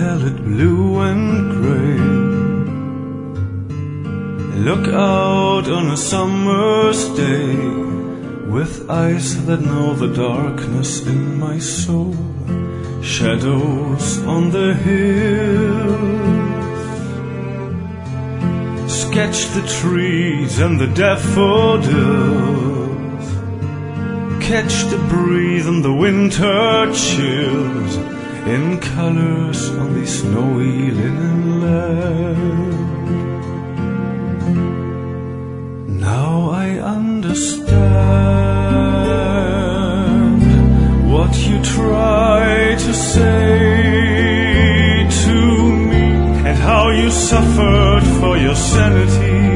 violet, blue and grey. Look out on a summer's day with eyes that know the darkness in my soul. Shadows on the hills, sketch the trees and the daffodils, catch the breeze and the winter chills in colors on the snowy linen land. Now I understand what you try to say to me, and how you suffered for your sanity,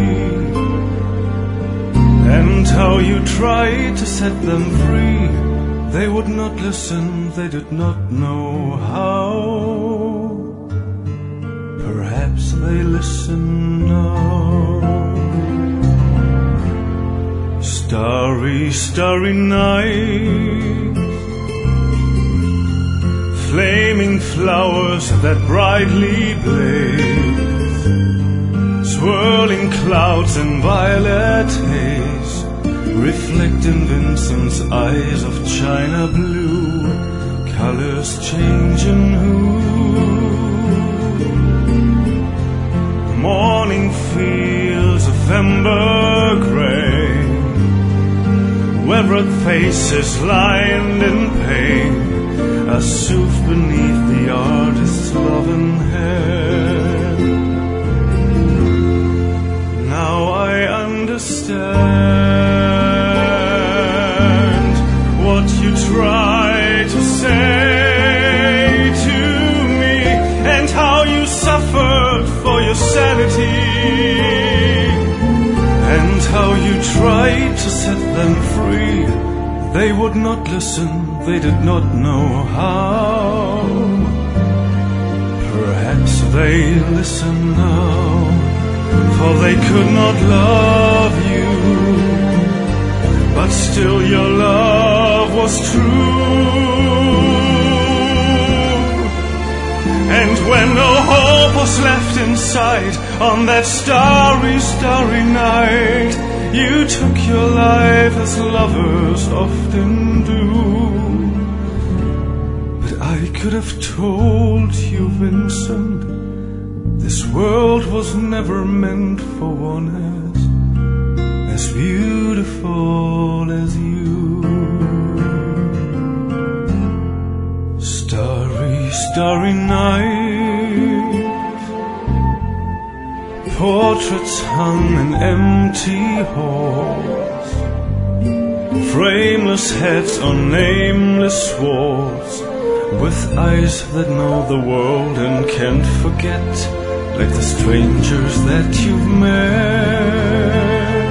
and how you tried to set them free. They would not listen, they did not know how. Perhaps they listen now. Starry, starry night, flaming flowers that brightly blaze, swirling clouds in violet haze, reflect in Vincent's eyes of china blue, colors change in hue. Morning fields of ember gray, weathered faces lined in pain, are soothed beneath the artist's loving hand. Now I understand what you try to say to me, and how you suffered for your sanity, and how you tried to set them free. They would not listen, they did not know how. Perhaps they listen now, for they could not love you, but still your love was true. And when no hope was left inside on that starry, starry night, you took your life as lovers often do. But I could have told you, Vincent, this world was never meant for one as beautiful as you. Starry, starry night, portraits hung in empty halls, frameless heads on nameless walls, with eyes that know the world and can't forget, like the strangers that you've met.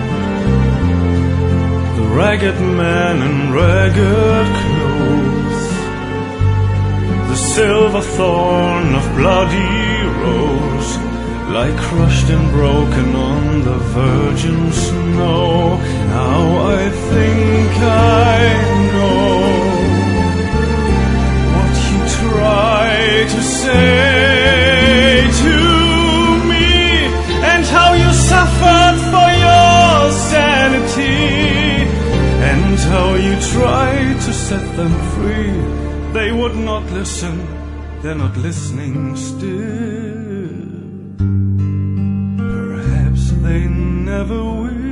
The ragged man in ragged clothes, the silver thorn of bloody rose, lie crushed and broken on the virgin snow. Now I think I know what you try to say to me, and how you suffered for your sanity, and how you tried to set them free. They would not listen, they're not listening still. They never will.